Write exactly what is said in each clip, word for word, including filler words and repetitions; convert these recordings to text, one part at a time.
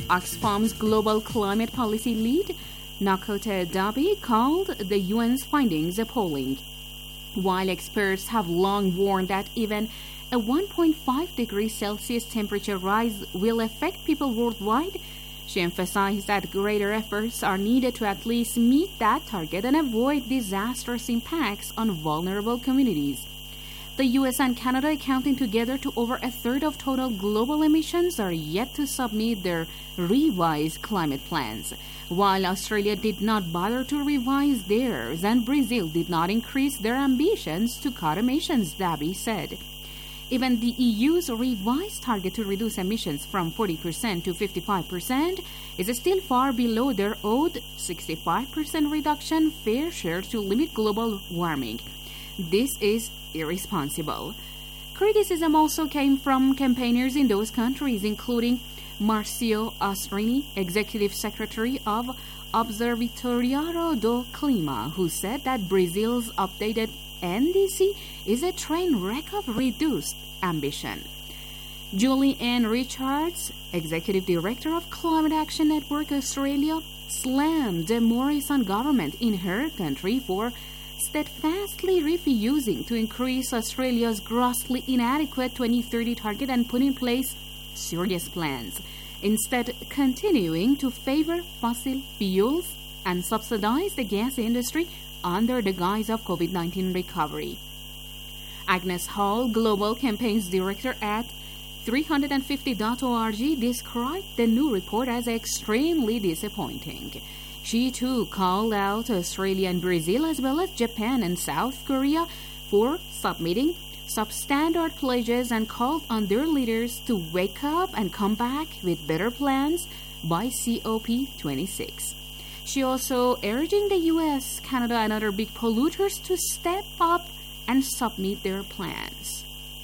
Oxfam's global climate policy lead, Nakota Dabi, called the U N's findings appalling. While experts have long warned that even a one point five degrees Celsius temperature rise will affect people worldwide, she emphasized that greater efforts are needed to at least meet that target and avoid disastrous impacts on vulnerable communities. The U S and Canada, accounting together to over a third of total global emissions, are yet to submit their revised climate plans, while Australia did not bother to revise theirs and Brazil did not increase their ambitions to cut emissions, Dabi said. Even the E U's revised target to reduce emissions from forty percent to fifty-five percent is still far below their owed sixty-five percent reduction fair share to limit global warming. This is irresponsible. Criticism also came from campaigners in those countries, including Marcio Ostrini, Executive Secretary of Observatório do Clima, who said that Brazil's updated N D C is a train wreck of reduced ambition. Julie Ann Richards, Executive Director of Climate Action Network Australia, slammed the Morrison government in her country for steadfastly refusing to increase Australia's grossly inadequate twenty thirty target and put in place serious plans, instead continuing to favor fossil fuels and subsidize the gas industry under the guise of COVID nineteen recovery. Agnes Hall, Global Campaigns Director at three fifty dot org, described the new report as extremely disappointing. She too called out Australia and Brazil as well as Japan and South Korea for submitting substandard pledges and called on their leaders to wake up and come back with better plans by C O P twenty-six. She also urging the U S, Canada, and other big polluters to step up and submit their plans.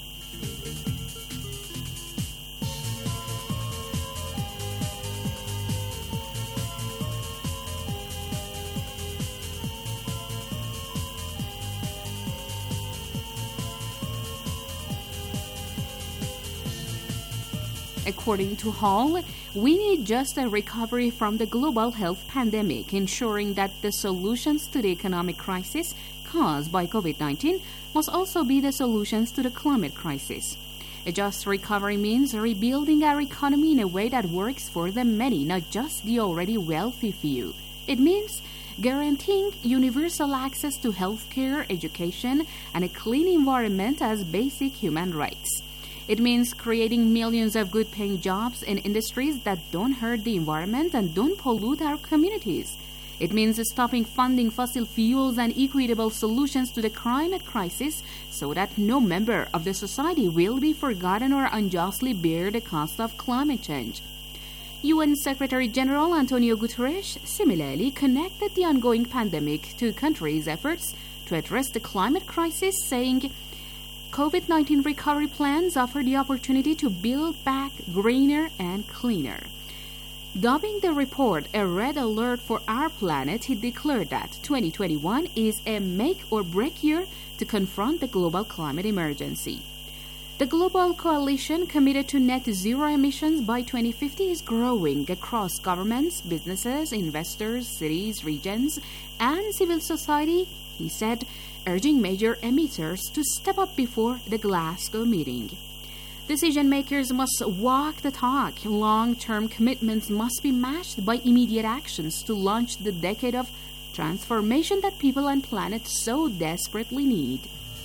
According to Hall, we need just a recovery from the global health pandemic, ensuring that the solutions to the economic crisis caused by COVID nineteen must also be the solutions to the climate crisis. A just recovery means rebuilding our economy in a way that works for the many, not just the already wealthy few. It means guaranteeing universal access to healthcare, education, and a clean environment as basic human rights. It means creating millions of good-paying jobs in industries that don't hurt the environment and don't pollute our communities. It means stopping funding fossil fuels and equitable solutions to the climate crisis so that no member of the society will be forgotten or unjustly bear the cost of climate change. U N Secretary General Antonio Guterres similarly connected the ongoing pandemic to countries' efforts to address the climate crisis, saying, COVID nineteen recovery plans offer the opportunity to build back greener and cleaner. Dubbing the report a red alert for our planet, he declared that twenty twenty-one is a make-or-break year to confront the global climate emergency. The global coalition committed to net zero emissions by twenty fifty is growing across governments, businesses, investors, cities, regions, and civil society, he said, urging major emitters to step up before the Glasgow meeting. Decision makers must walk the talk. Long-term commitments must be matched by immediate actions to launch the decade of transformation that people and planet so desperately need.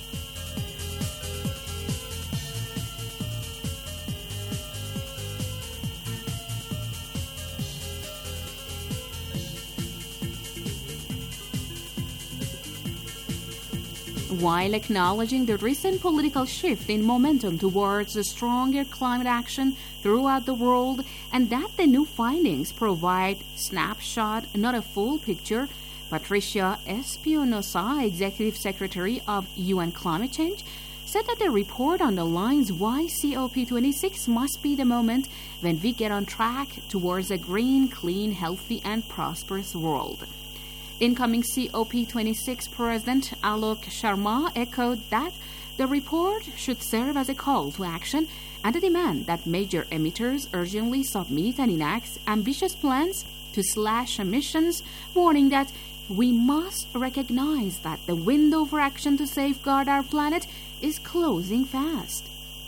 While acknowledging the recent political shift in momentum towards a stronger climate action throughout the world and that the new findings provide snapshot, not a full picture, Patricia Espinosa, Executive Secretary of U N Climate Change, said that the report underlines why C O P twenty-six must be the moment when we get on track towards a green, clean, healthy, and prosperous world. Incoming C O P twenty-six President Alok Sharma echoed that the report should serve as a call to action and a demand that major emitters urgently submit and enact ambitious plans to slash emissions, warning that we must recognize that the window for action to safeguard our planet is closing fast.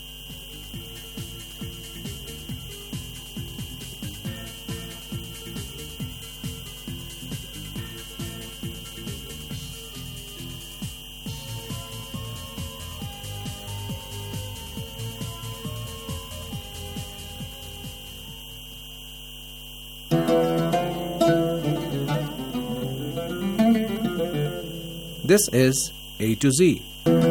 This is A to Z.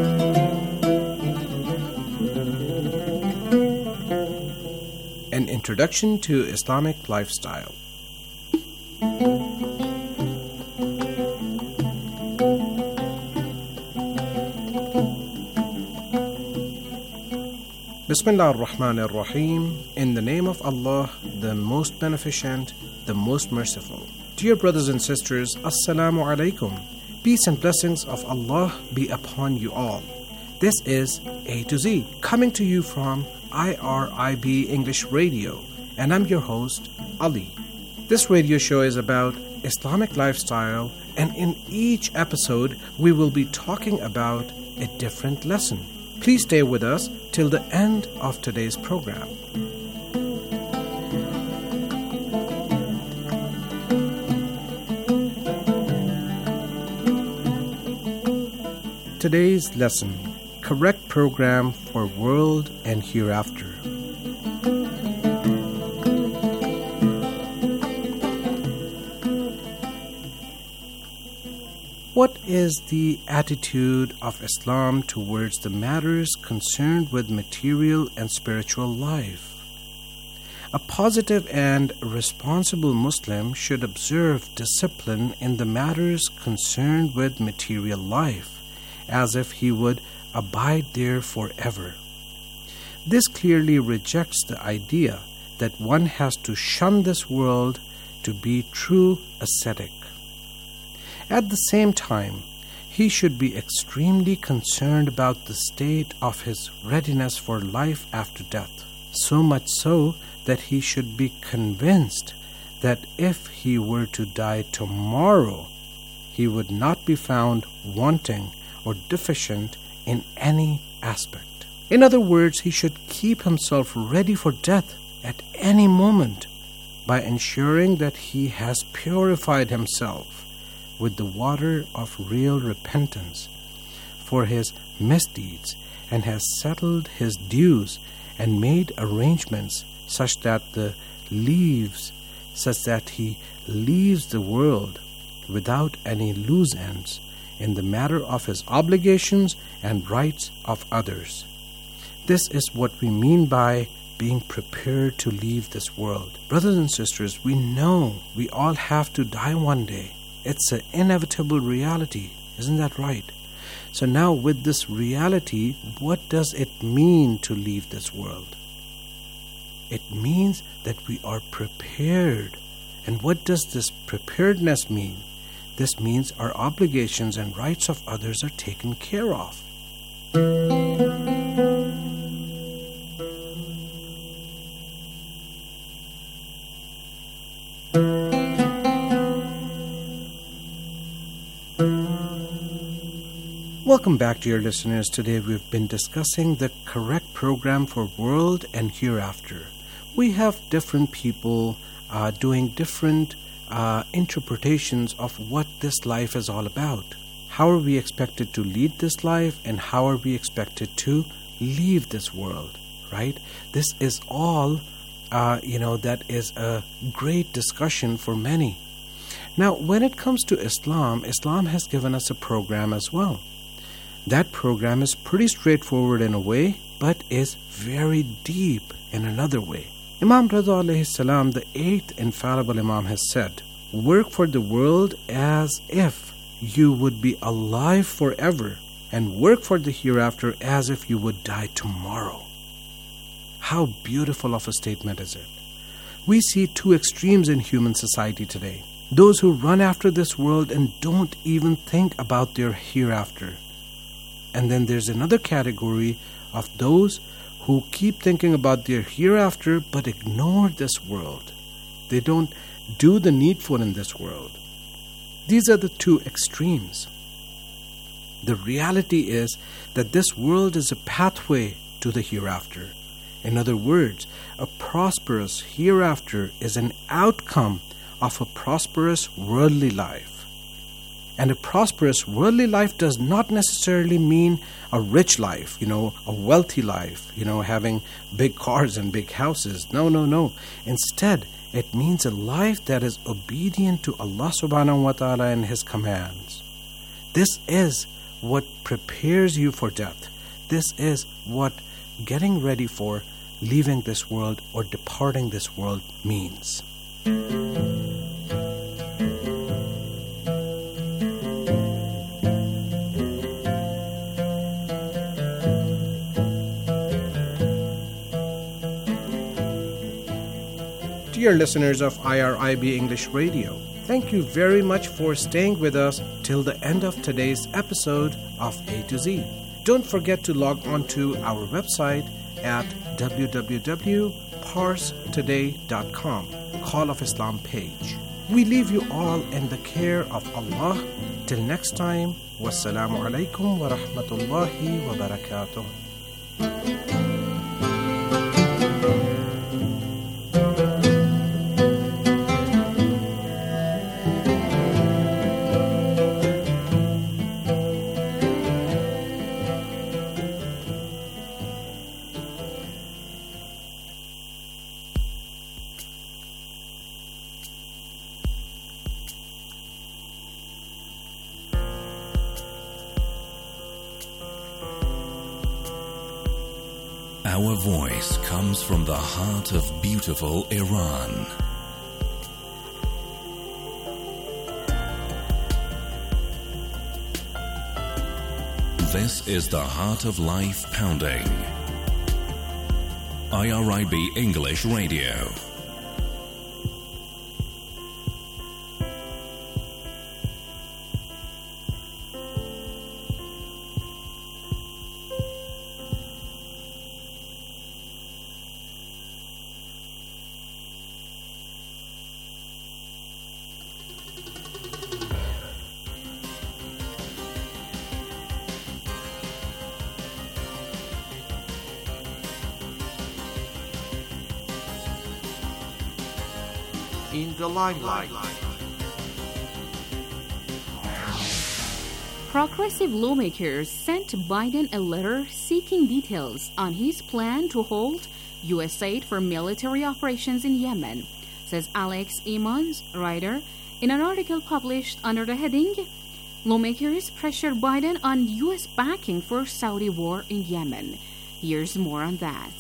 An introduction to Islamic lifestyle. Bismillah ar-Rahman ar-Rahim. In the name of Allah, the most beneficent, the most merciful. Dear brothers and sisters, Assalamu alaikum. Peace and blessings of Allah be upon you all. This is A to Z, coming to you from I R I B English Radio, and I'm your host, Ali. This radio show is about Islamic lifestyle, and in each episode, we will be talking about a different lesson. Please stay with us till the end of today's program. Today's lesson, correct program for world and hereafter. What is the attitude of Islam towards the matters concerned with material and spiritual life? A positive and responsible Muslim should observe discipline in the matters concerned with material life, as if he would abide there forever. This clearly rejects the idea that one has to shun this world to be true ascetic. At the same time, he should be extremely concerned about the state of his readiness for life after death, so much so that he should be convinced that if he were to die tomorrow, he would not be found wanting or deficient in any aspect. In other words, he should keep himself ready for death at any moment by ensuring that he has purified himself with the water of real repentance for his misdeeds and has settled his dues and made arrangements such that the leaves such that he leaves the world without any loose ends in the matter of his obligations and rights of others. This is what we mean by being prepared to leave this world. Brothers and sisters, we know we all have to die one day. It's an inevitable reality. Isn't that right? So now with this reality, what does it mean to leave this world? It means that we are prepared. And what does this preparedness mean? This means our obligations and rights of others are taken care of. Welcome back, dear listeners. Today we've been discussing the correct program for world and hereafter. We have different people uh, doing different Uh, interpretations of what this life is all about. How are we expected to lead this life, and how are we expected to leave this world, right? This is all, uh, you know, that is a great discussion for many. Now, when it comes to Islam, Islam has given us a program as well. That program is pretty straightforward in a way, but is very deep in another way. Imam Rida alayhi salam, the eighth infallible Imam, has said, work for the world as if you would be alive forever, and work for the hereafter as if you would die tomorrow. How beautiful of a statement is it? We see two extremes in human society today. Those who run after this world and don't even think about their hereafter. And then there's another category of those who keep thinking about their hereafter but ignore this world. They don't do the needful in this world. These are the two extremes. The reality is that this world is a pathway to the hereafter. In other words, a prosperous hereafter is an outcome of a prosperous worldly life. And a prosperous worldly life does not necessarily mean a rich life, you know, a wealthy life, you know, having big cars and big houses. No, no, no. Instead, it means a life that is obedient to Allah subhanahu wa ta'ala and His commands. This is what prepares you for death. This is what getting ready for leaving this world or departing this world means. Dear listeners of I R I B English Radio, thank you very much for staying with us till the end of today's episode of A to Z. Don't forget to log on to our website at w w w dot pars today dot com, Call of Islam page. We leave you all in the care of Allah. Till next time, wassalamu alaikum wa rahmatullahi wa barakatuh. Our voice comes from the heart of beautiful Iran. This is the Heart of Life Pounding. I R I B English Radio. In the limelight. Progressive lawmakers sent Biden a letter seeking details on his plan to hold U S aid for military operations in Yemen, says Alex Emmons, writer, in an article published under the heading, Lawmakers Pressure Biden on U S Backing for Saudi War in Yemen. Here's more on that.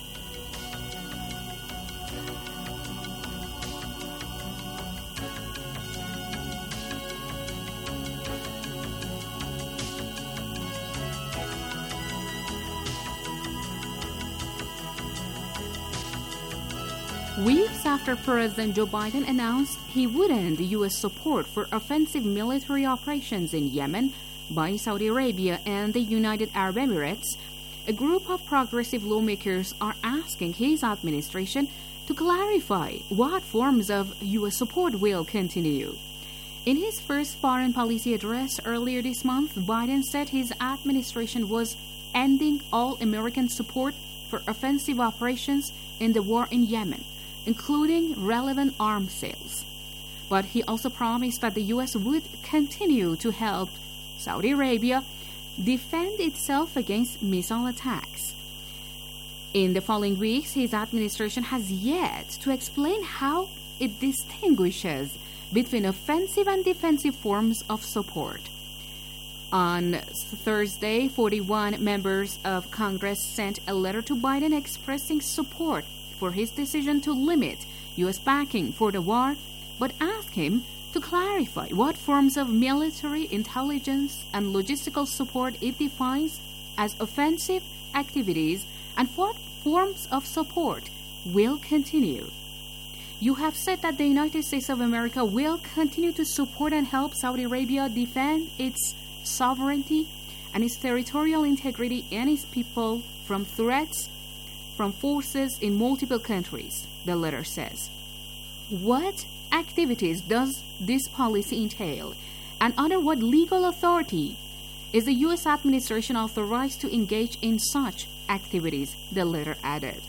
Weeks after President Joe Biden announced he would end U S support for offensive military operations in Yemen by Saudi Arabia and the United Arab Emirates, a group of progressive lawmakers are asking his administration to clarify what forms of U S support will continue. In his first foreign policy address earlier this month, Biden said his administration was ending all American support for offensive operations in the war in Yemen, including relevant arms sales. But he also promised that the U S would continue to help Saudi Arabia defend itself against missile attacks. In the following weeks, his administration has yet to explain how it distinguishes between offensive and defensive forms of support. On Thursday, forty-one members of Congress sent a letter to Biden expressing support for his decision to limit U S backing for the war, but asked him to clarify what forms of military intelligence and logistical support it defines as offensive activities and what forms of support will continue. You have said that the United States of America will continue to support and help Saudi Arabia defend its sovereignty and its territorial integrity and its people from threats from forces in multiple countries, the letter says. What activities does this policy entail, and under what legal authority is the U S administration authorized to engage in such activities, the letter added.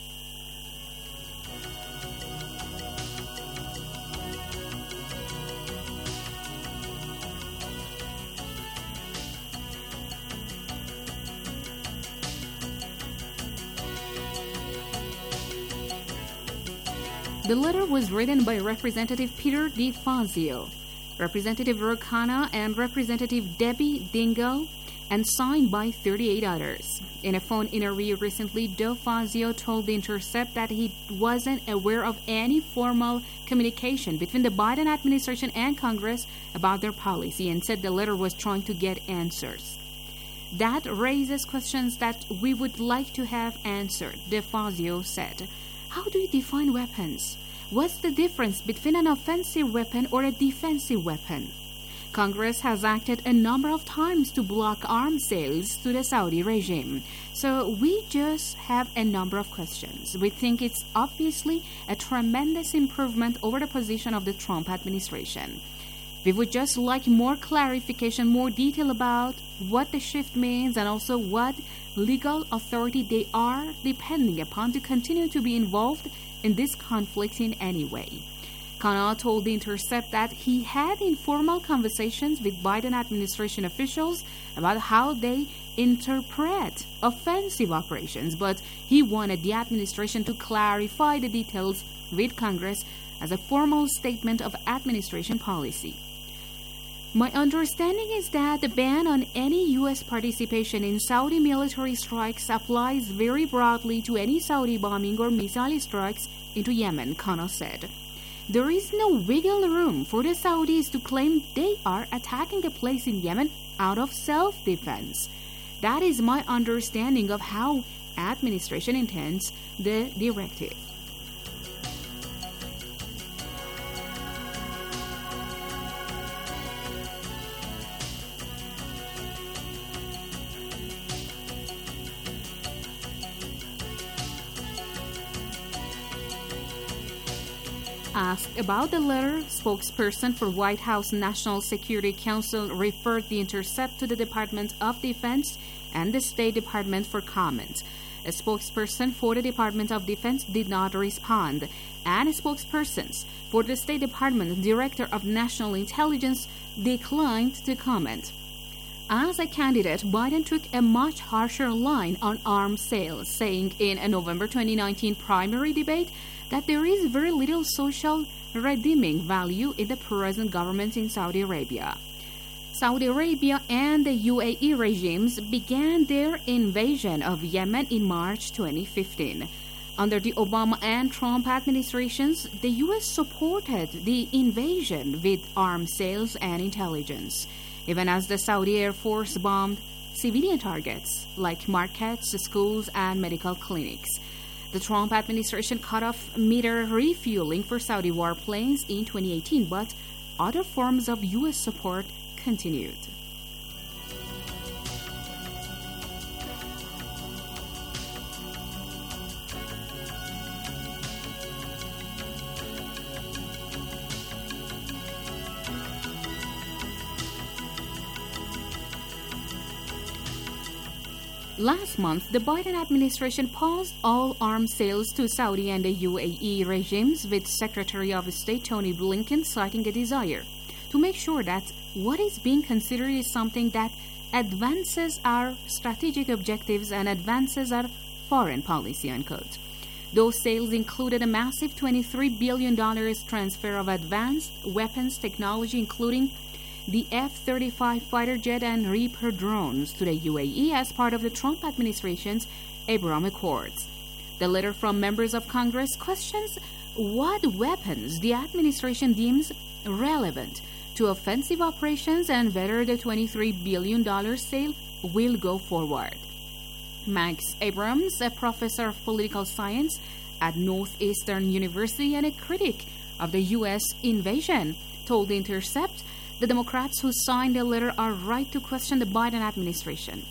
The letter was written by Representative Peter DeFazio, Representative Rokana, and Representative Debbie Dingell, and signed by thirty-eight others. In a phone interview recently, DeFazio told The Intercept that he wasn't aware of any formal communication between the Biden administration and Congress about their policy, and said the letter was trying to get answers. That raises questions that we would like to have answered, DeFazio said. How do you define weapons? What's the difference between an offensive weapon or a defensive weapon? Congress has acted a number of times to block arms sales to the Saudi regime. So we just have a number of questions. We think it's obviously a tremendous improvement over the position of the Trump administration. We would just like more clarification, more detail about what the shift means and also what legal authority they are depending upon to continue to be involved in this conflict in any way. Kana told The Intercept that he had informal conversations with Biden administration officials about how they interpret offensive operations, but he wanted the administration to clarify the details with Congress as a formal statement of administration policy. My understanding is that the ban on any U S participation in Saudi military strikes applies very broadly to any Saudi bombing or missile strikes into Yemen, Kana said. There is no wiggle room for the Saudis to claim they are attacking a place in Yemen out of self-defense. That is my understanding of how administration intends the directive. Asked about the letter, spokesperson for White House National Security Council referred The Intercept to the Department of Defense and the State Department for comment. A spokesperson for the Department of Defense did not respond, and spokespersons for the State Department, Director of National Intelligence, declined to comment. As a candidate, Biden took a much harsher line on arms sales, saying in a November twenty nineteen primary debate that there is very little social redeeming value in the present government in Saudi Arabia. Saudi Arabia and the U A E regimes began their invasion of Yemen in March twenty fifteen. Under the Obama and Trump administrations, the U S supported the invasion with arms sales and intelligence, even as the Saudi Air Force bombed civilian targets like markets, schools, and medical clinics. The Trump administration cut off meter refueling for Saudi warplanes in twenty eighteen, but other forms of U S support continued. Last month, the Biden administration paused all arms sales to Saudi and the U A E regimes, with Secretary of State Tony Blinken citing a desire to make sure that what is being considered is something that advances our strategic objectives and advances our foreign policy, unquote. Those sales included a massive twenty-three billion dollars transfer of advanced weapons technology, including the F thirty-five fighter jet and Reaper drones, to the U A E as part of the Trump administration's Abraham Accords. The letter from members of Congress questions what weapons the administration deems relevant to offensive operations and whether the twenty-three billion dollars sale will go forward. Max Abrams, a professor of political science at Northeastern University and a critic of the U S invasion, told The Intercept the Democrats who signed the letter are right to question the Biden administration.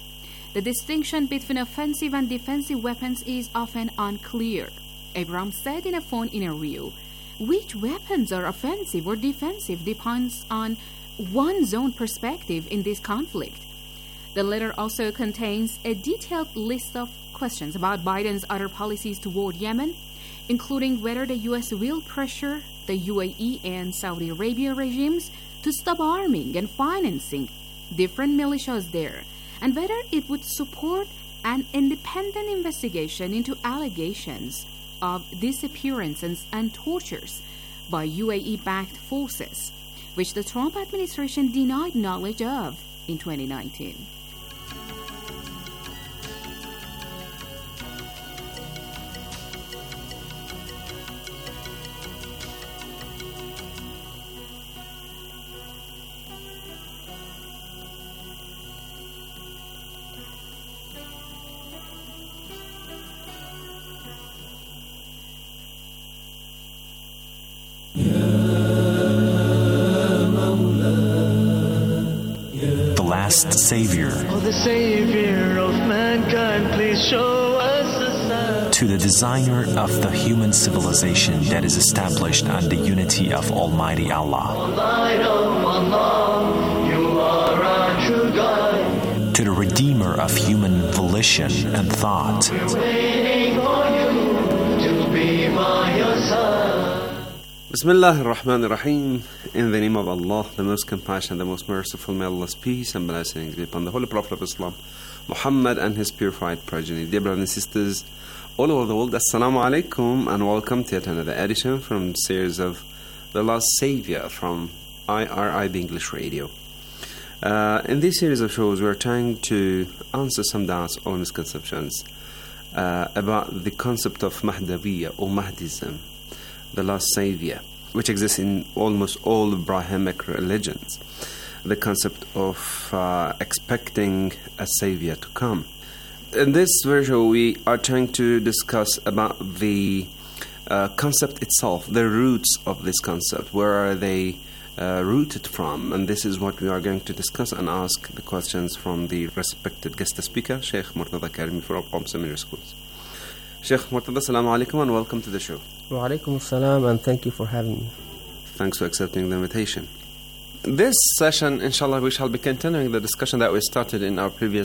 The distinction between offensive and defensive weapons is often unclear. Abrams said in a phone interview, "Which weapons are offensive or defensive depends on one's own perspective in this conflict." The letter also contains a detailed list of questions about Biden's other policies toward Yemen, including whether the U S will pressure the U A E and Saudi Arabia regimes to stop arming and financing different militias there, and whether it would support an independent investigation into allegations of disappearances and tortures by U A E-backed forces, which the Trump administration denied knowledge of in twenty nineteen. Savior, oh, the Savior of mankind, please show us a sign. To the designer of the human civilization that is established on the unity of Almighty Allah, Allah, you are our true guide. To the redeemer of human volition and thought, we're waiting for you to be by your side. Bismillah ar-Rahman ar-Rahim. In the name of Allah, the most compassionate, the most merciful, may Allah's peace and blessings be upon the Holy Prophet of Islam, Muhammad and his purified progeny. Dear brothers and sisters all over the world, Assalamu alaikum, and welcome to yet another edition from the series of The Last Savior from I R I B English Radio. Uh, in this series of shows, we're trying to answer some doubts or misconceptions uh, about the concept of Mahdawiyya or Mahdism, the last savior, which exists in almost all Abrahamic religions. The concept of uh, expecting a savior to come. In this version, we are trying to discuss about the uh, concept itself, the roots of this concept. Where are they uh, rooted from? And this is what we are going to discuss and ask the questions from the respected guest speaker, Sheikh Murtada Karimi from Qom Seminary Schools. Sheikh Murtada, assalamu alaikum and welcome to the show. Wa alaikum assalam, and thank you for having me. Thanks for accepting the invitation. This session, inshallah, we shall be continuing the discussion that we started in our previous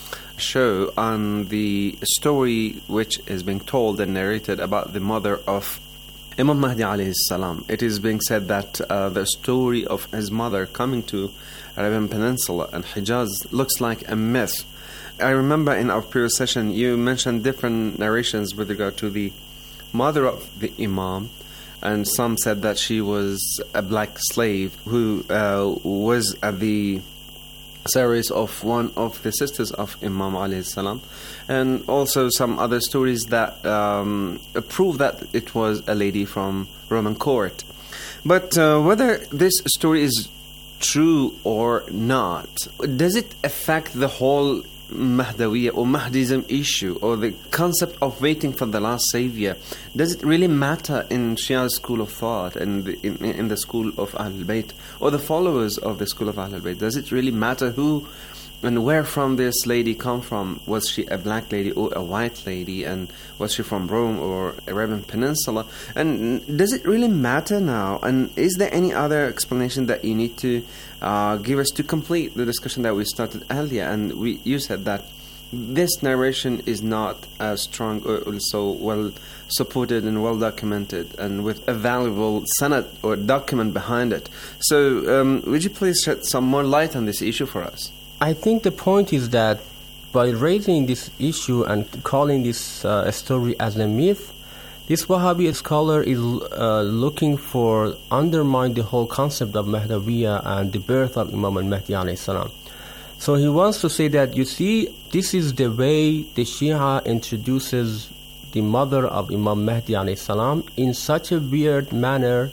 show on the story which is being told and narrated about the mother of Imam Mahdi alayhi salam. It is being said that uh, the story of his mother coming to Arabian Peninsula and Hijaz looks like a myth. I remember in our previous session you mentioned different narrations with regard to the mother of the Imam, and some said that she was a black slave who uh, was at the service of one of the sisters of Imam alayhi salam, and also some other stories that um, prove that it was a lady from Roman court. But uh, whether this story is true or not, does it affect the whole Mahdawiyya or Mahdism issue, or the concept of waiting for the last savior? Does it really matter in Shia's school of thought and the, in, in the school of Ahlul Bayt, or the followers of the school of Ahlul Bayt? Does it really matter who and where from this lady come from? Was she a black lady or a white lady? And was she from Rome or Arabian Peninsula? And does it really matter now? And is there any other explanation that you need to uh, give us to complete the discussion that we started earlier? And we you said that this narration is not as strong or so well supported and well documented and with a valuable sanad or document behind it. So um, would you please shed some more light on this issue for us? I think the point is that by raising this issue and calling this uh, story as a myth, this Wahhabi scholar is uh, looking for undermine the whole concept of Mahdawiyya and the birth of Imam al-Mahdi alayhi salam. So he wants to say that, you see, this is the way the Shia introduces the mother of Imam Mahdi alayhi salam in such a weird manner.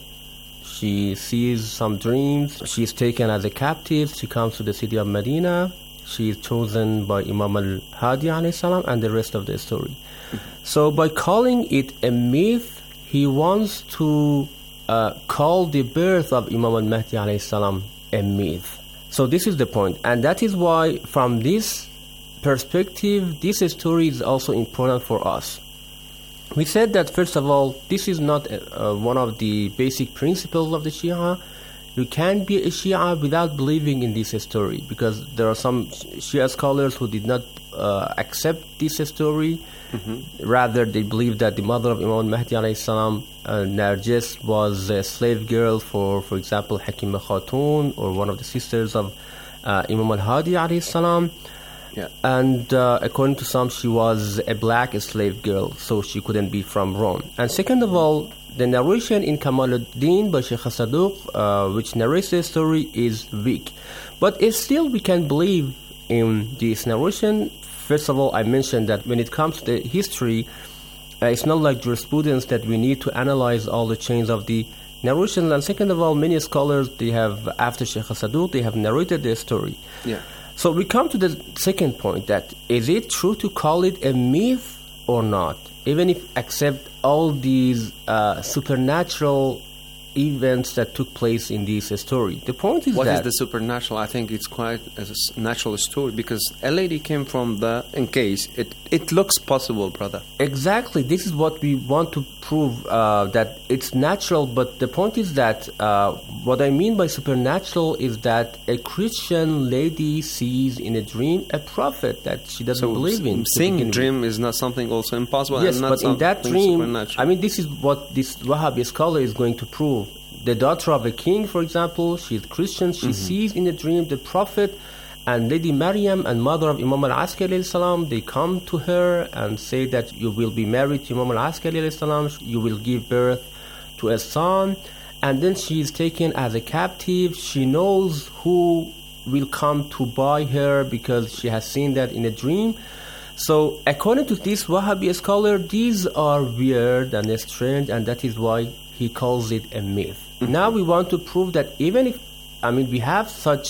She sees some dreams. She is taken as a captive. She comes to the city of Medina. She is chosen by Imam al-Hadi alayhi salam, and the rest of the story. So by calling it a myth, he wants to uh, call the birth of Imam al-Mahdi alayhi salam a myth. So this is the point. And that is why from this perspective, this story is also important for us. We said that, first of all, this is not uh, one of the basic principles of the Shia. You can't be a Shia without believing in this story, because there are some Shia scholars who did not uh, accept this story. Mm-hmm. Rather, they believe that the mother of Imam al-Mahdi alayhi salam, uh, Narjis, was a slave girl for, for example, Hakima Khatun, or one of the sisters of uh, Imam al-Hadi alayhi salam. Yeah. And uh, according to some, she was a black slave girl, so she couldn't be from Rome. And second of all, the narration in Kamaluddin by Sheikh Saduq, uh, which narrates the story, is weak. But it's still, we can believe in this narration. First of all, I mentioned that when it comes to the history, uh, it's not like jurisprudence that we need to analyze all the chains of the narration. And second of all, many scholars, they have, after Sheikh Saduq, they have narrated the story. Yeah. So we come to the second point, that is it true to call it a myth or not? Even if accept all these uh, supernatural events that took place in this story. The point is what that... What is the supernatural? I think it's quite a natural story, because a lady came from the... In case, it, it looks possible, brother. Exactly. This is what we want to prove, uh, that it's natural, but the point is that uh, what I mean by supernatural is that a Christian lady sees in a dream a prophet that she doesn't so believe in. Seeing a dream is not something also impossible. Yes, and not but in that dream, I mean, this is what this Wahhabi scholar is going to prove. The daughter of a king, for example, she's Christian, she mm-hmm. sees in a dream the prophet, and Lady Maryam and mother of Imam al-Askari salam, they come to her and say that you will be married to Imam al-Askari salam, you will give birth to a son, and then she is taken as a captive. She knows who will come to buy her because she has seen that in a dream. So according to this Wahhabi scholar, these are weird and strange, and that is why he calls it a myth. Mm-hmm. Now we want to prove that even if, I mean, we have such,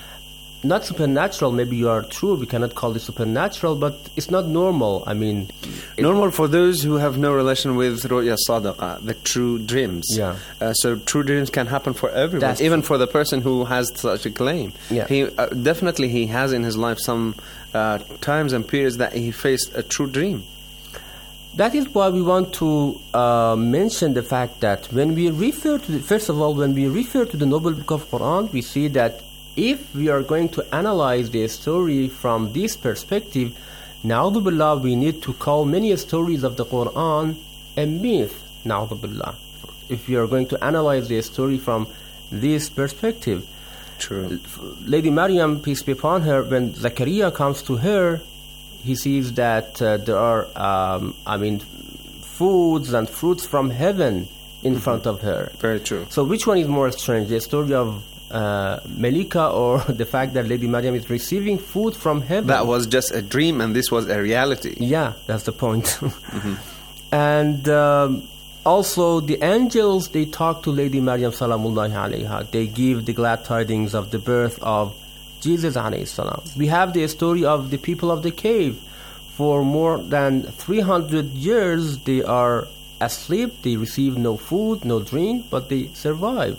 not supernatural, maybe you are true, we cannot call it supernatural, but it's not normal. I mean... Normal for those who have no relation with Ru'ya Sadaqa, the true dreams. Yeah. Uh, so true dreams can happen for everyone, That's even true. for the person who has such a claim. Yeah. He uh, definitely he has in his life some uh, times and periods that he faced a true dream. That is why we want to uh, mention the fact that when we refer to, the, first of all, when we refer to the Noble Book of Quran, we see that if we are going to analyze the story from this perspective, na'udhu billah, we need to call many stories of the Quran a myth, na'udhu billah. If we are going to analyze the story from this perspective. True. Lady Maryam, peace be upon her, when Zakaria comes to her, he sees that uh, there are, um, I mean, foods and fruits from heaven in mm-hmm. front of her. Very true. So which one is more strange, the story of uh, Melika or the fact that Lady Maryam is receiving food from heaven? That was just a dream and this was a reality. Yeah, that's the point. mm-hmm. And um, also the angels, they talk to Lady Maryam salamullahi alayha. They give the glad tidings of the birth of Jesus alayhi salam. We have the story of the people of the cave. For more than three hundred years, they are asleep. They receive no food, no drink, but they survive.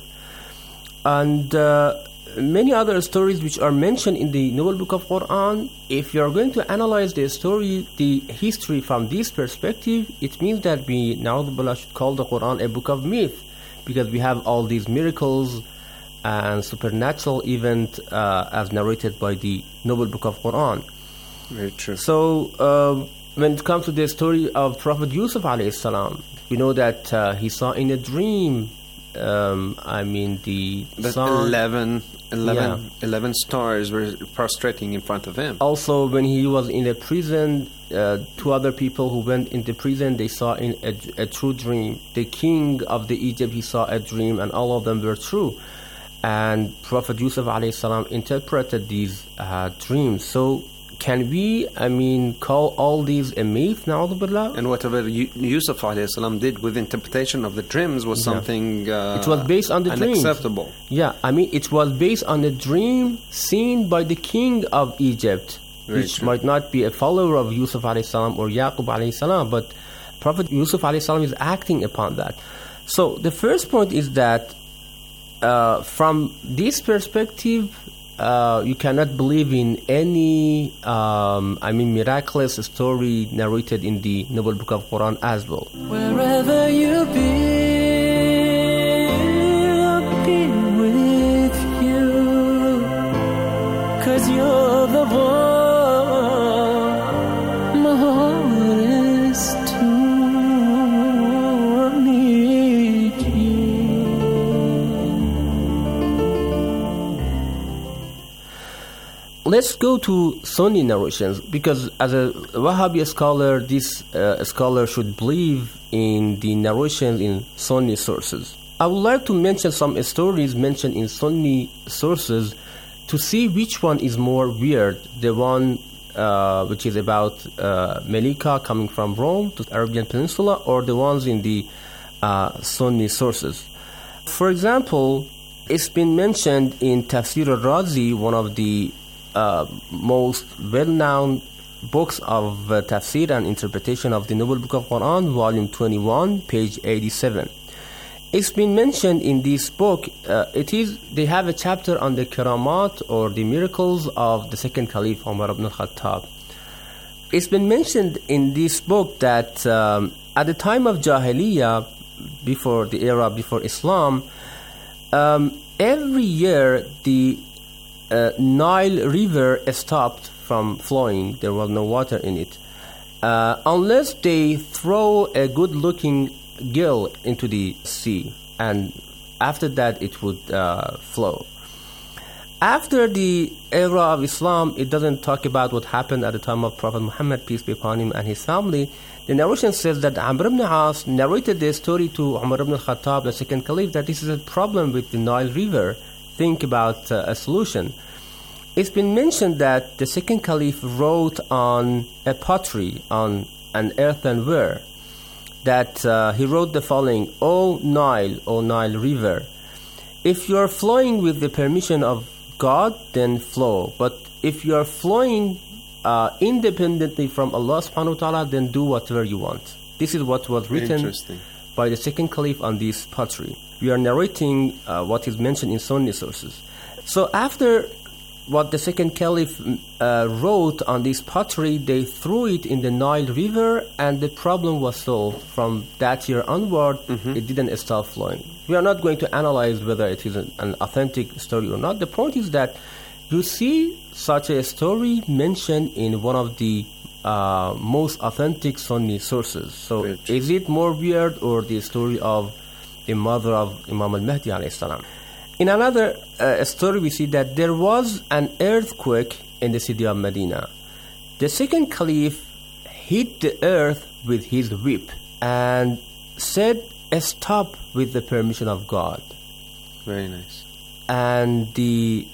And uh, many other stories which are mentioned in the Noble Book of Quran. If you are going to analyze the story, the history from this perspective, it means that we now should call the Quran a book of myth, because we have all these miracles and supernatural event uh, as narrated by the Noble Book of Quran. Very true. So uh, when it comes to the story of Prophet Yusuf alayhi salam, we know that uh, he saw in a dream, um, I mean the, the sun, eleven, eleven, yeah. eleven stars were prostrating in front of him. Also when he was in a prison, uh, two other people who went into prison, they saw in a, a true dream. The king of the Egypt, he saw a dream, and all of them were true. And Prophet Yusuf alayhi salam interpreted these uh, dreams. So can we, I mean, call all these a myth, na'udhu billah? And whatever Yusuf alayhi salam did with interpretation of the dreams was yeah. something uh, it was based on the unacceptable. Dreams. Yeah, I mean, it was based on a dream seen by the king of Egypt, Very which true. might not be a follower of Yusuf alayhi salam or Yaqub alayhi salam, but Prophet Yusuf alayhi salam is acting upon that. So the first point is that Uh, from this perspective, uh, you cannot believe in any, um, I mean, miraculous story narrated in the Noble Book of Quran as well. Wherever you be, I'll be with you, 'cause you're the one my heart is to need you. Let's go to Sunni narrations, because as a Wahhabi scholar, this uh, scholar should believe in the narrations in Sunni sources. I would like to mention some stories mentioned in Sunni sources to see which one is more weird, the one uh, which is about uh, Melika coming from Rome to the Arabian Peninsula, or the ones in the uh, Sunni sources. For example, it's been mentioned in Tafsir al-Razi, one of the Uh, most well-known books of uh, tafsir and interpretation of the Noble Book of Quran, volume twenty-one, page eighty-seven. It's been mentioned in this book, uh, it is, they have a chapter on the karamat, or the miracles of the second Caliph, Umar ibn al-Khattab. It's been mentioned in this book that um, at the time of Jahiliyyah, before the era before Islam, um, every year the Uh, Nile River stopped from flowing. There was no water in it. Uh, unless they throw a good-looking girl into the sea, and after that it would uh, flow. After the era of Islam, it doesn't talk about what happened at the time of Prophet Muhammad, peace be upon him, and his family. The narration says that Amr ibn As narrated the story to Umar ibn al-Khattab, the second caliph, that this is a problem with the Nile River. Think about uh, a solution. It's been mentioned that the second caliph wrote on a pottery, on an earthenware, that uh, he wrote the following: O Nile, O Nile River, if you are flowing with the permission of God, then flow. But if you are flowing uh, independently from Allah subhanahu wa ta'ala, then do whatever you want. This is what was written by the second caliph on this pottery. We are narrating uh, what is mentioned in Sunni sources. So after what the second caliph uh, wrote on this pottery, they threw it in the Nile River, and the problem was solved. From that year onward, mm-hmm. it didn't stop flowing. We are not going to analyze whether it is an, an authentic story or not. The point is that you see such a story mentioned in one of the uh, most authentic Sunni sources. So Rich. Is it more weird, or the story of the mother of Imam al-Mahdi alayhi salam? In another uh, story, we see that there was an earthquake in the city of Medina. The second caliph hit the earth with his whip and said, "Stop with the permission of God." Very nice. And the,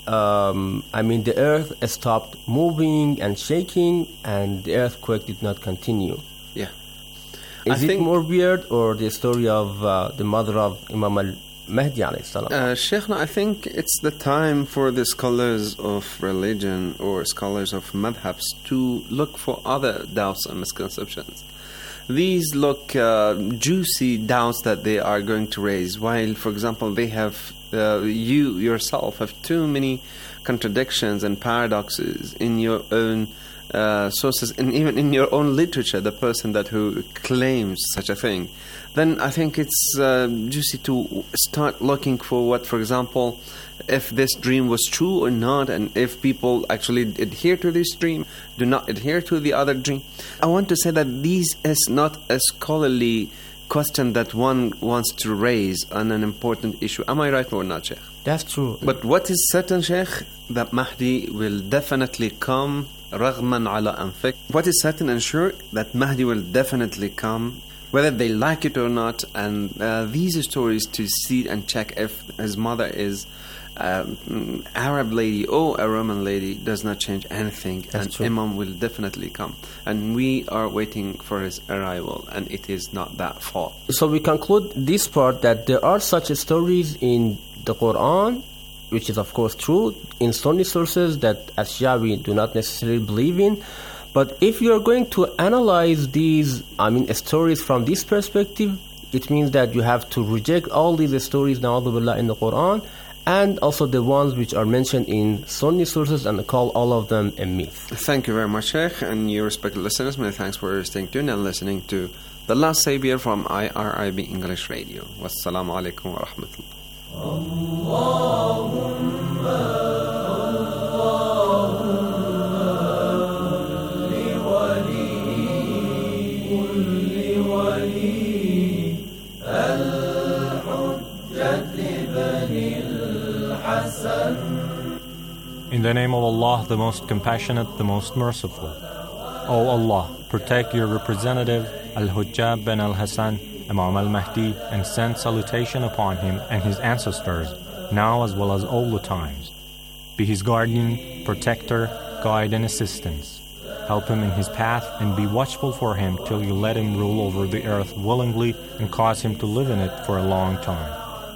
um, I mean, the earth stopped moving and shaking, and the earthquake did not continue. Yeah. Is I it think more weird, or the story of uh, the mother of Imam al Mahdi alayhi salam? Uh, Sheikhna, I think it's the time for the scholars of religion or scholars of madhabs to look for other doubts and misconceptions. These look uh, juicy doubts that they are going to raise, while, for example, they have, uh, you yourself have too many contradictions and paradoxes in your own uh, sources, and even in your own literature, the person that who claims such a thing. Then I think it's uh, juicy to start looking for what, for example, if this dream was true or not, and if people actually adhere to this dream, do not adhere to the other dream. I want to say that this is not a scholarly question that one wants to raise on an important issue. Am I right or not, Sheikh? That's true. But what is certain, Sheikh, that Mahdi will definitely come, رغما على أنفك. What is certain and sure, that Mahdi will definitely come, whether they like it or not. And uh, these stories to see and check if his mother is um, Arab lady or a Roman lady does not change anything. That's and true. Imam will definitely come, and we are waiting for his arrival, and it is not that far. So we conclude this part that there are such stories in the Quran, which is of course true, in Sunni sources that as Shia we do not necessarily believe in. But if you're going to analyze these, I mean, stories from this perspective, it means that you have to reject all these stories, na'udhu billah, in the Quran, and also the ones which are mentioned in Sunni sources, and call all of them a myth. Thank you very much, Sheikh, and you respected listeners. Many thanks for staying tuned and listening to The Last Savior from I R I B English Radio. Wassalamu alaikum wa rahmatullah. In the name of Allah, the most compassionate, the most merciful. O Allah, protect your representative, Al-Hujjab bin Al-Hassan, Imam Al-Mahdi, and send salutation upon him and his ancestors, now as well as all the times. Be his guardian, protector, guide, and assistance. Help him in his path and be watchful for him till you let him rule over the earth willingly and cause him to live in it for a long time.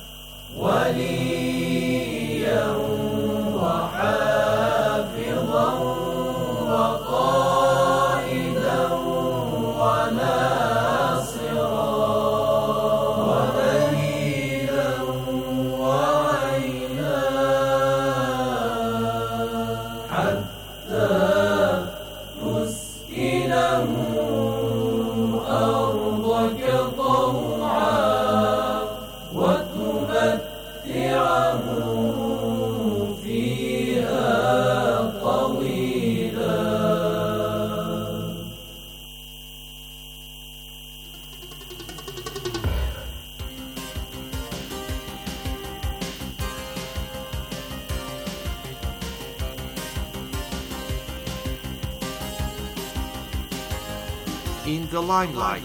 In the limelight.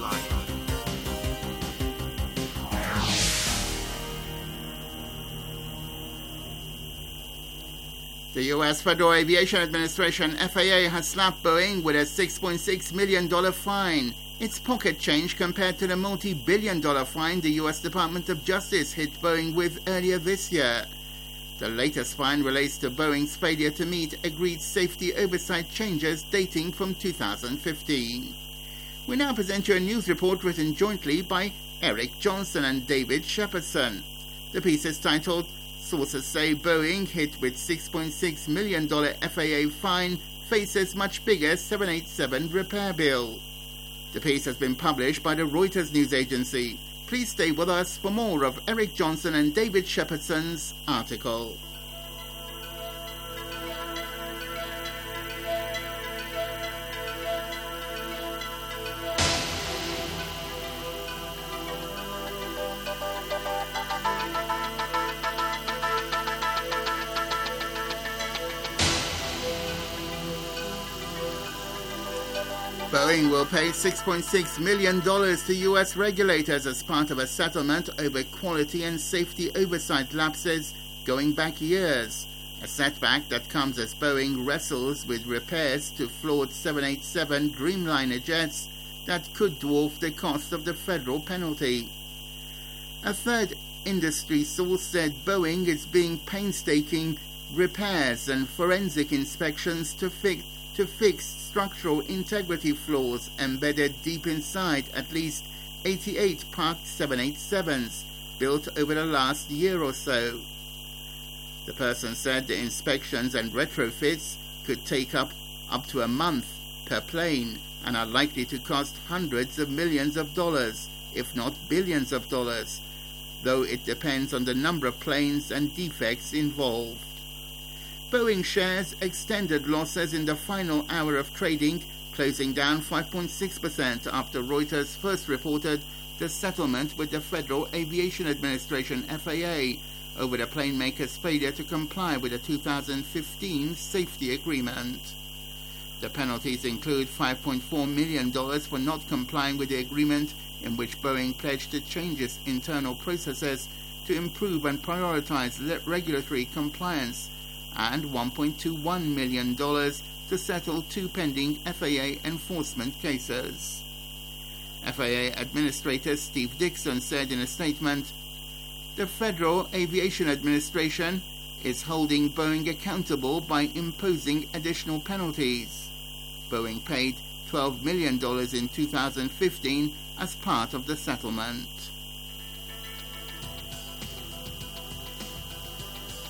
The U S Federal Aviation Administration, F A A, has slapped Boeing with a six point six million dollars fine. It's pocket change compared to the multi-billion dollar fine the U S Department of Justice hit Boeing with earlier this year. The latest fine relates to Boeing's failure to meet agreed safety oversight changes dating from two thousand fifteen. We now present you a news report written jointly by Eric Johnson and David Shepherdson. The piece is titled, Sources Say Boeing Hit with six point six million dollars F A A Fine Faces Much Bigger seven eighty-seven Repair Bill. The piece has been published by the Reuters news agency. Please stay with us for more of Eric Johnson and David Shepherdson's article. Boeing will pay six point six million dollars to U S regulators as part of a settlement over quality and safety oversight lapses going back years, a setback that comes as Boeing wrestles with repairs to flawed seven eighty-seven Dreamliner jets that could dwarf the cost of the federal penalty. A third industry source said Boeing is being painstaking repairs and forensic inspections to fix to fix structural integrity flaws embedded deep inside at least eighty-eight parked seven eighty-sevens built over the last year or so. The person said the inspections and retrofits could take up up to a month per plane and are likely to cost hundreds of millions of dollars, if not billions of dollars, though it depends on the number of planes and defects involved. Boeing shares extended losses in the final hour of trading, closing down five point six percent after Reuters first reported the settlement with the Federal Aviation Administration, F A A, over the plane maker's failure to comply with the two thousand fifteen safety agreement. The penalties include five point four million dollars for not complying with the agreement, in which Boeing pledged to change its internal processes to improve and prioritize regulatory compliance, and one point two one million dollars to settle two pending F A A enforcement cases. F A A Administrator Steve Dixon said in a statement, "The Federal Aviation Administration is holding Boeing accountable by imposing additional penalties. Boeing paid twelve million dollars in two thousand fifteen as part of the settlement."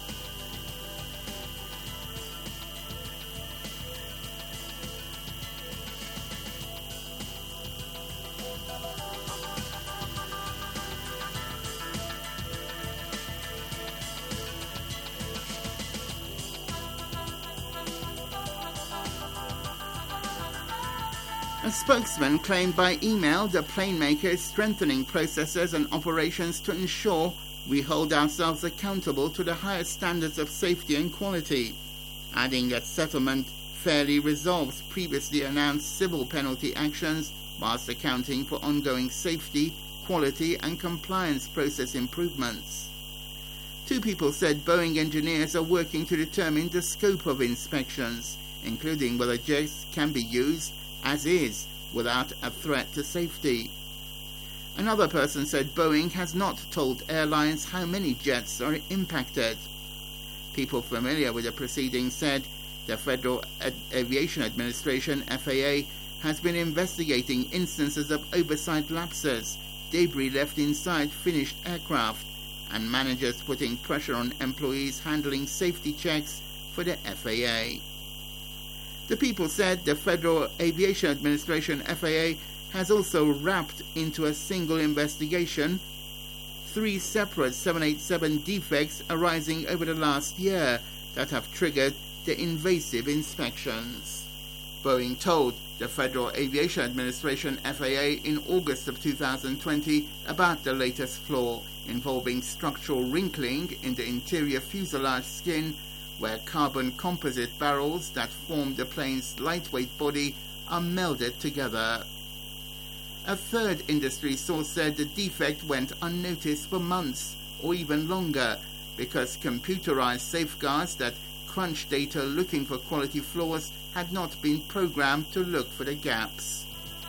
A spokesman claimed by email the plane maker is strengthening processes and operations to ensure we hold ourselves accountable to the highest standards of safety and quality, adding that settlement fairly resolves previously announced civil penalty actions whilst accounting for ongoing safety, quality and compliance process improvements. Two people said Boeing engineers are working to determine the scope of inspections, including whether jets can be used as is without a threat to safety. Another person said Boeing has not told airlines how many jets are impacted. People familiar with the proceedings said the Federal Ad- Aviation Administration, F A A, has been investigating instances of oversight lapses, debris left inside finished aircraft, and managers putting pressure on employees handling safety checks for the F A A. The people said the Federal Aviation Administration, F A A, has also wrapped into a single investigation three separate seven eighty-seven defects arising over the last year that have triggered the invasive inspections. Boeing told the Federal Aviation Administration, F A A, in August of two thousand twenty about the latest flaw involving structural wrinkling in the interior fuselage skin, where carbon composite barrels that form the plane's lightweight body are melded together. A third industry source said the defect went unnoticed for months or even longer because computerized safeguards that crunch data looking for quality flaws had not been programmed to look for the gaps.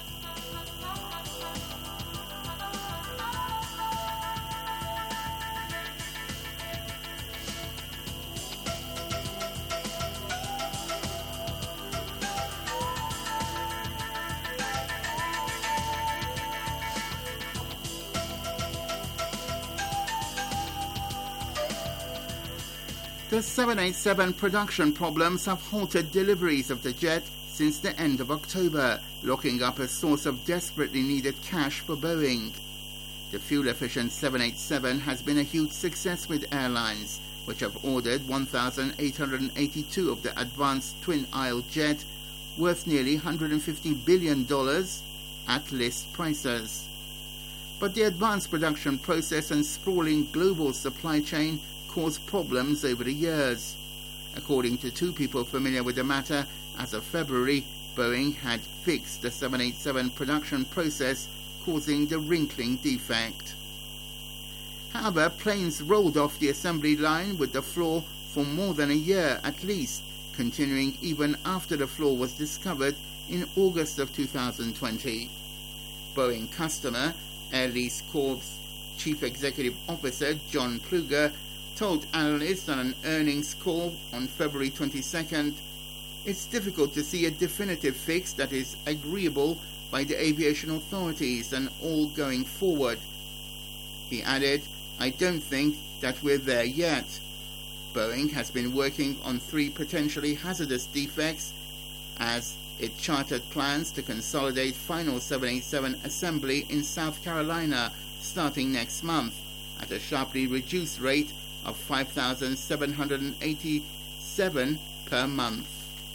The seven eighty-seven production problems have halted deliveries of the jet since the end of October, locking up a source of desperately needed cash for Boeing. The fuel-efficient seven eighty-seven has been a huge success with airlines, which have ordered one thousand eight hundred eighty-two of the advanced twin-aisle jet, worth nearly one hundred fifty billion dollars at list prices. But the advanced production process and sprawling global supply chain caused problems over the years. According to two people familiar with the matter, as of February, Boeing had fixed the seven eighty-seven production process, causing the wrinkling defect. However, planes rolled off the assembly line with the flaw for more than a year at least, continuing even after the flaw was discovered in August of two thousand twenty. Boeing customer, Air Lease Corp's Chief Executive Officer John Pluger told analysts on an earnings call on February twenty-second, it's difficult to see a definitive fix that is agreeable by the aviation authorities and all going forward. He added, I don't think that we're there yet. Boeing has been working on three potentially hazardous defects as it chartered plans to consolidate final seven eighty-seven assembly in South Carolina starting next month at a sharply reduced rate of five thousand seven hundred eighty-seven per month.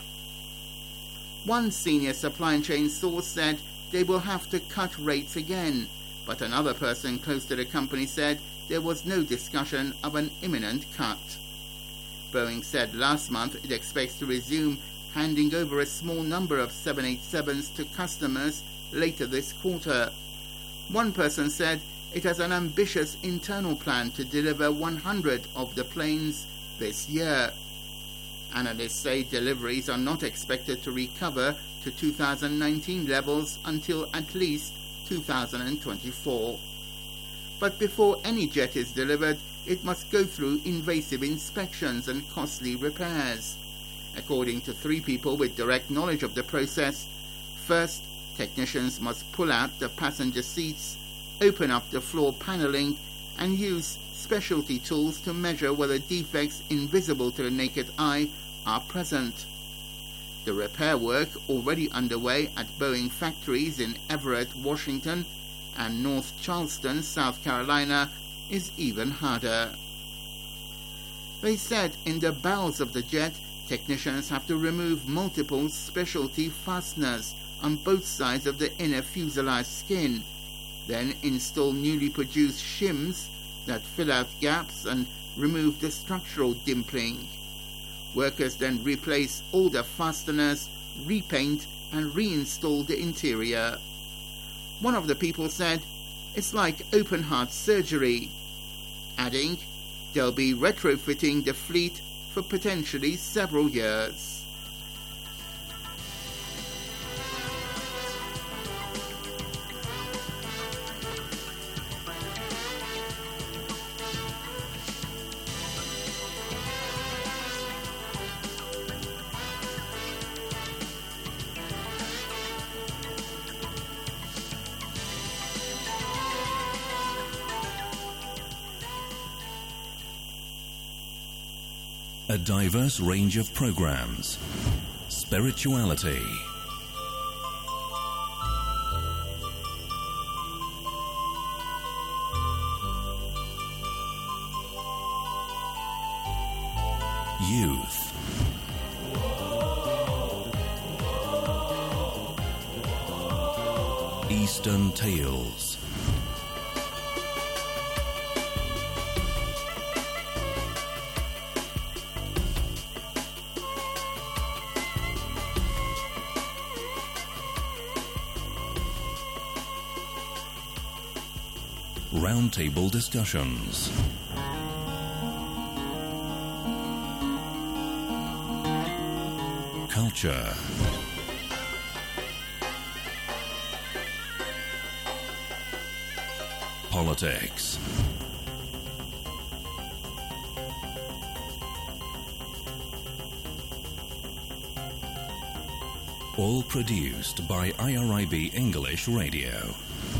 One senior supply chain source said they will have to cut rates again, but another person close to the company said there was no discussion of an imminent cut. Boeing said last month it expects to resume handing over a small number of seven eighty-sevens to customers later this quarter. One person said it has an ambitious internal plan to deliver one hundred of the planes this year. Analysts say deliveries are not expected to recover to two thousand nineteen levels until at least two thousand twenty-four. But before any jet is delivered, it must go through invasive inspections and costly repairs. According to three people with direct knowledge of the process, first, technicians must pull out the passenger seats, open up the floor paneling, and use specialty tools to measure whether defects invisible to the naked eye are present. The repair work already underway at Boeing factories in Everett, Washington, and North Charleston, South Carolina, is even harder. They said in the bowels of the jet, technicians have to remove multiple specialty fasteners on both sides of the inner fuselage skin, then install newly produced shims that fill out gaps and remove the structural dimpling. Workers then replace all the fasteners, repaint and reinstall the interior. One of the people said, "It's like open heart surgery," adding, they'll be retrofitting the fleet for potentially several years. A diverse range of programs. Spirituality. Youth. Eastern Tales. Roundtable discussions. Culture. Politics. All produced by I R I B English Radio.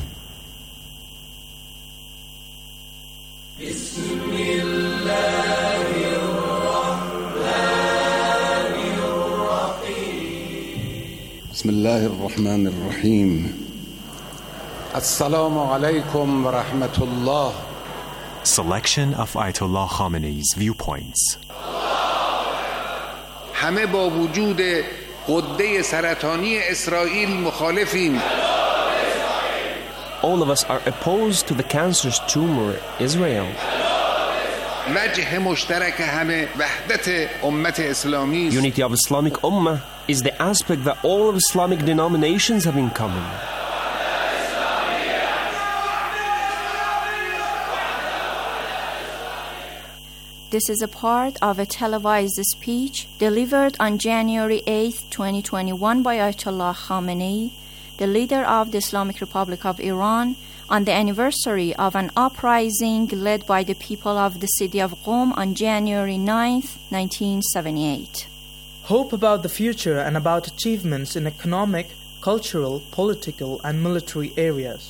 بسم الله الرحمن الرحيم السلام عليكم ورحمة الله. Selection of Ayatollah Khamenei's viewpoints. همه با وجود غده سرطانی اسرائیل مخالفیم. All of us are opposed to the cancerous tumor Israel. وجه مشترک همه وحدت امت اسلامی. Unity of Islamic Ummah is the aspect that all of Islamic denominations have in common. This is a part of a televised speech delivered on January eighth, twenty twenty-one by Ayatollah Khamenei, the leader of the Islamic Republic of Iran, on the anniversary of an uprising led by the people of the city of Qom on January ninth, nineteen seventy-eight. Hope about the future and about achievements in economic, cultural, political, and military areas.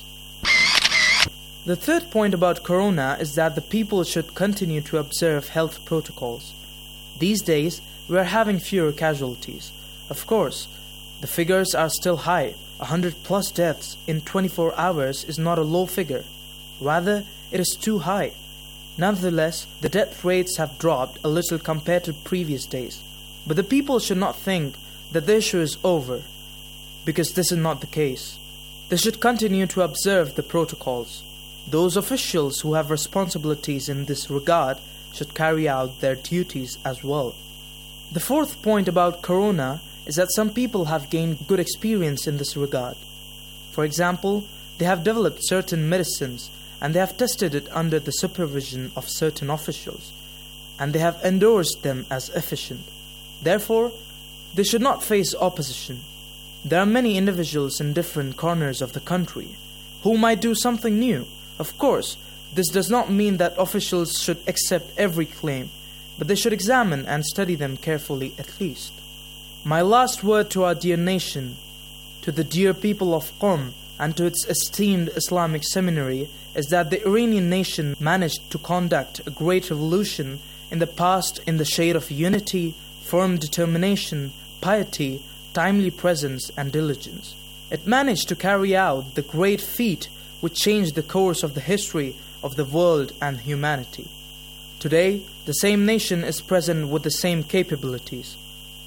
The third point about Corona is that the people should continue to observe health protocols. These days, we are having fewer casualties. Of course, the figures are still high. one hundred plus deaths in twenty-four hours is not a low figure. Rather, it is too high. Nonetheless, the death rates have dropped a little compared to previous days. But the people should not think that the issue is over, because this is not the case. They should continue to observe the protocols. Those officials who have responsibilities in this regard should carry out their duties as well. The fourth point about Corona is that some people have gained good experience in this regard. For example, they have developed certain medicines and they have tested it under the supervision of certain officials, and they have endorsed them as efficient. Therefore, they should not face opposition. There are many individuals in different corners of the country who might do something new. Of course, this does not mean that officials should accept every claim, but they should examine and study them carefully at least. My last word to our dear nation, to the dear people of Qom, and to its esteemed Islamic seminary is that the Iranian nation managed to conduct a great revolution in the past in the shade of unity, firm determination, piety, timely presence, and diligence. It managed to carry out the great feat which changed the course of the history of the world and humanity. Today, the same nation is present with the same capabilities.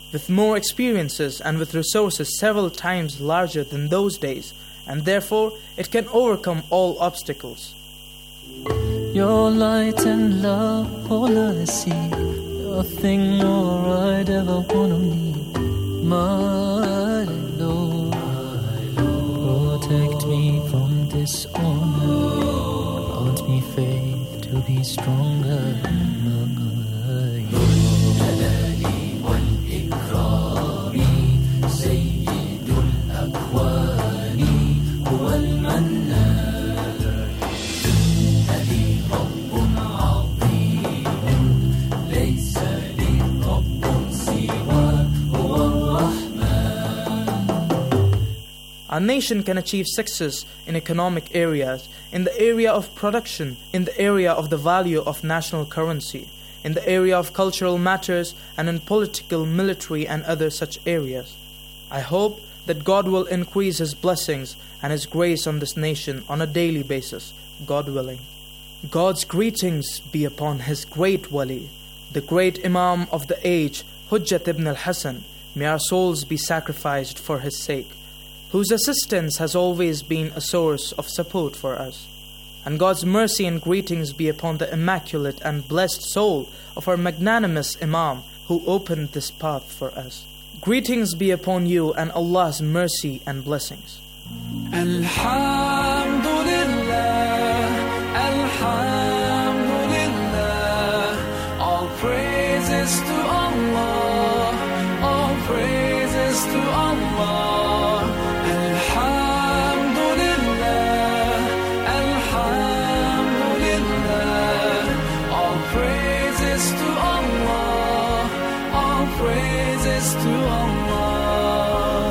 with more experiences and with resources several times larger than those days, and therefore it can overcome all obstacles. Your light and love, all I see, nothing more I'd ever wanna need. My Lord, protect me from dishonor, grant me faith to be stronger. A nation can achieve success in economic areas, in the area of production, in the area of the value of national currency, in the area of cultural matters, and in political, military, and other such areas. I hope that God will increase His blessings and His grace on this nation on a daily basis, God willing. God's greetings be upon His great wali, the great Imam of the age, Hujjat ibn al-Hasan. May our souls be sacrificed for his sake, whose assistance has always been a source of support for us. And God's mercy and greetings be upon the immaculate and blessed soul of our magnanimous Imam who opened this path for us. Greetings be upon you and Allah's mercy and blessings. Alhamdulillah, Alhamdulillah, all praises to Allah, all praises to Allah. Praises to Allah.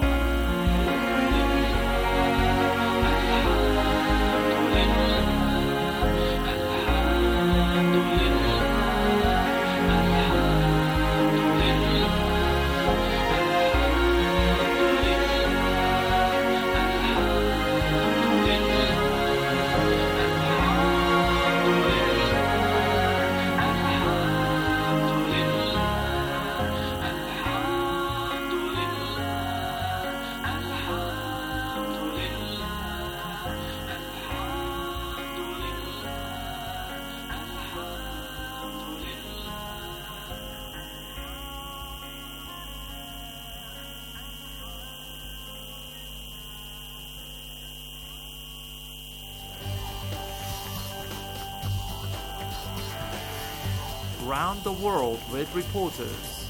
Round the world with reporters.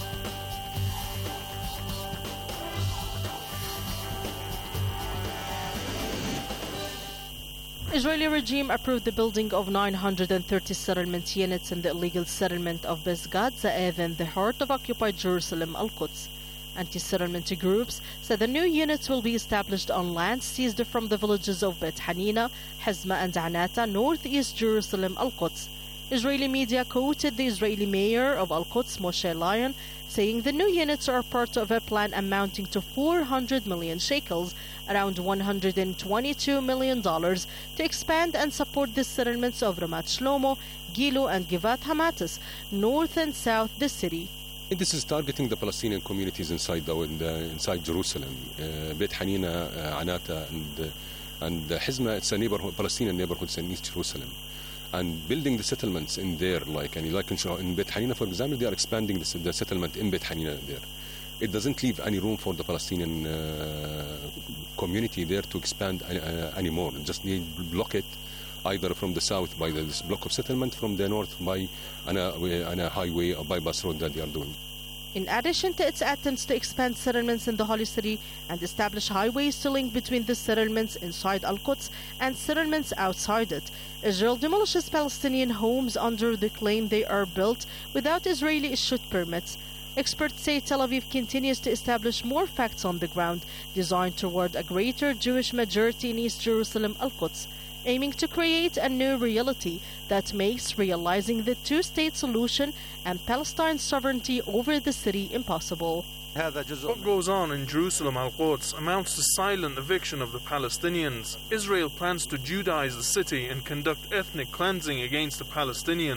Israeli regime approved the building of nine hundred thirty settlement units in the illegal settlement of Besgat Za'ev in the heart of occupied Jerusalem, Al-Quds. Anti-settlement groups said the new units will be established on land seized from the villages of Bet Hanina, Hazma and Anata, northeast Jerusalem, Al-Quds. Israeli media quoted the Israeli mayor of Al-Quds, Moshe Lion, saying the new units are part of a plan amounting to four hundred million shekels, around one hundred twenty-two million dollars, to expand and support the settlements of Ramat Shlomo, Gilu and Givat Hamatis, north and south the city. This is targeting the Palestinian communities inside the, inside Jerusalem, uh, Beit Hanina, uh, Anata, and uh, and Hazma. It's a neighborhood, Palestinian neighborhoods in East Jerusalem, and building the settlements in there, like and like in, in Beit Hanina, for example, they are expanding the, the settlement in Beit Hanina there. It doesn't leave any room for the Palestinian uh, community there to expand uh, anymore. Just need to block it, either from the south by the, this block of settlement, from the north by an, uh, an, a highway or bypass road that they are doing. In addition to its attempts to expand settlements in the Holy City and establish highways to link between the settlements inside Al-Quds and settlements outside it, Israel demolishes Palestinian homes under the claim they are built without Israeli-issued permits. Experts say Tel Aviv continues to establish more facts on the ground designed toward a greater Jewish majority in East Jerusalem, Al-Quds, aiming to create a new reality that makes realizing the two-state solution and Palestine's sovereignty over the city impossible. What goes on in Jerusalem, Al-Quds, amounts to silent eviction of the Palestinians. Israel plans to Judaize the city and conduct ethnic cleansing against the Palestinians.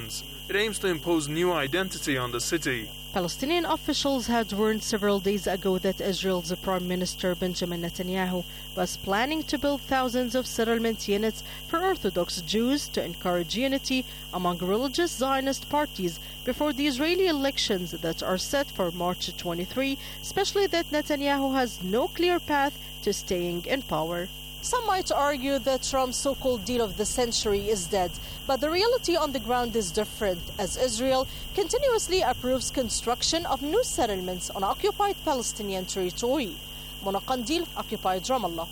It aims to impose new identity on the city. Palestinian officials had warned several days ago that Israel's Prime Minister Benjamin Netanyahu was planning to build thousands of settlement units for Orthodox Jews to encourage unity among religious Zionist parties before the Israeli elections that are set for March twenty-third, especially that Netanyahu has no clear path to staying in power. Some might argue that Trump's so-called deal of the century is dead, but the reality on the ground is different, as Israel continuously approves construction of new settlements on occupied Palestinian territory. Mona Qandil, occupied Ramallah.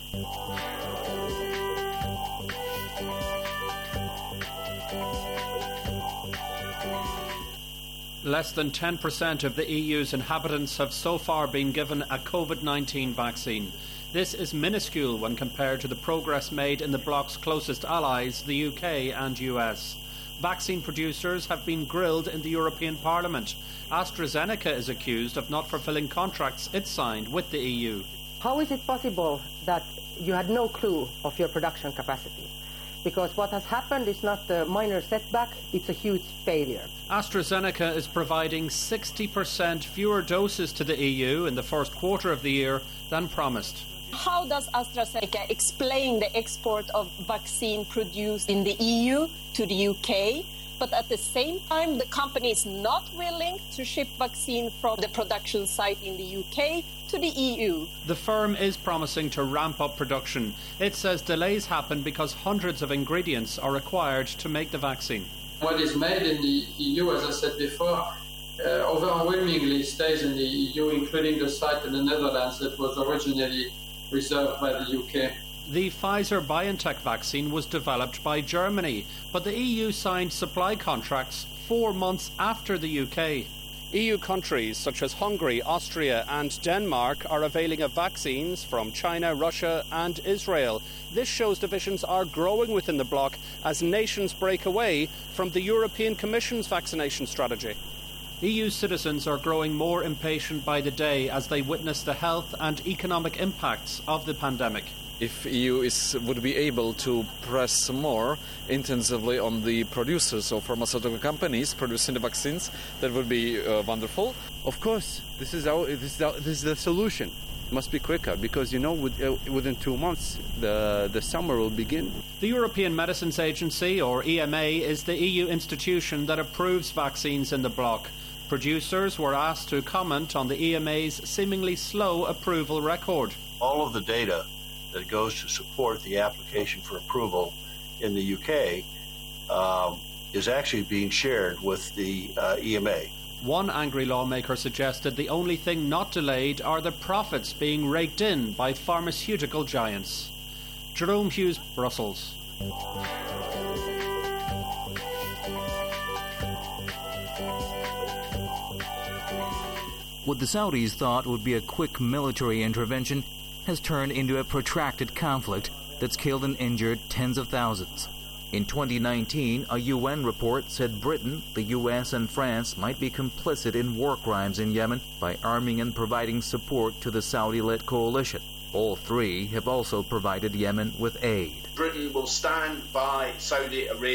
Less than ten percent of the E U's inhabitants have so far been given a COVID nineteen vaccine. This is minuscule when compared to the progress made in the bloc's closest allies, the U K and U S. Vaccine producers have been grilled in the European Parliament. AstraZeneca is accused of not fulfilling contracts it signed with the E U. How is it possible that you had no clue of your production capacity? Because what has happened is not a minor setback, it's a huge failure. AstraZeneca is providing sixty percent fewer doses to the E U in the first quarter of the year than promised. How does AstraZeneca explain the export of vaccine produced in the E U to the U K, but at the same time the company is not willing to ship vaccine from the production site in the U K to the E U? The firm is promising to ramp up production. It says delays happen because hundreds of ingredients are required to make the vaccine. What is made in the E U, as I said before, uh, overwhelmingly stays in the E U, including the site in the Netherlands that was originally reserved by the U K. The Pfizer-BioNTech vaccine was developed by Germany, but the E U signed supply contracts four months after the U K. E U countries such as Hungary, Austria and Denmark are availing of vaccines from China, Russia and Israel. This shows divisions are growing within the bloc as nations break away from the European Commission's vaccination strategy. E U citizens are growing more impatient by the day as they witness the health and economic impacts of the pandemic. If E U is, would be able to press more intensively on the producers or pharmaceutical companies producing the vaccines, that would be uh, wonderful. Of course, this is our, this is our, this is the solution. It must be quicker because, you know, with, uh, within two months the the summer will begin. The European Medicines Agency, or E M A, is the E U institution that approves vaccines in the bloc. Producers were asked to comment on the E M A's seemingly slow approval record. All of the data that goes to support the application for approval in the U K um, is actually being shared with the uh, E M A. One angry lawmaker suggested the only thing not delayed are the profits being raked in by pharmaceutical giants. Jerome Hughes, Brussels. What the Saudis thought would be a quick military intervention has turned into a protracted conflict that's killed and injured tens of thousands. In twenty nineteen, a U N report said Britain, the U S, and France might be complicit in war crimes in Yemen by arming and providing support to the Saudi-led coalition. All three have also provided Yemen with aid. Britain will stand by Saudi Arabia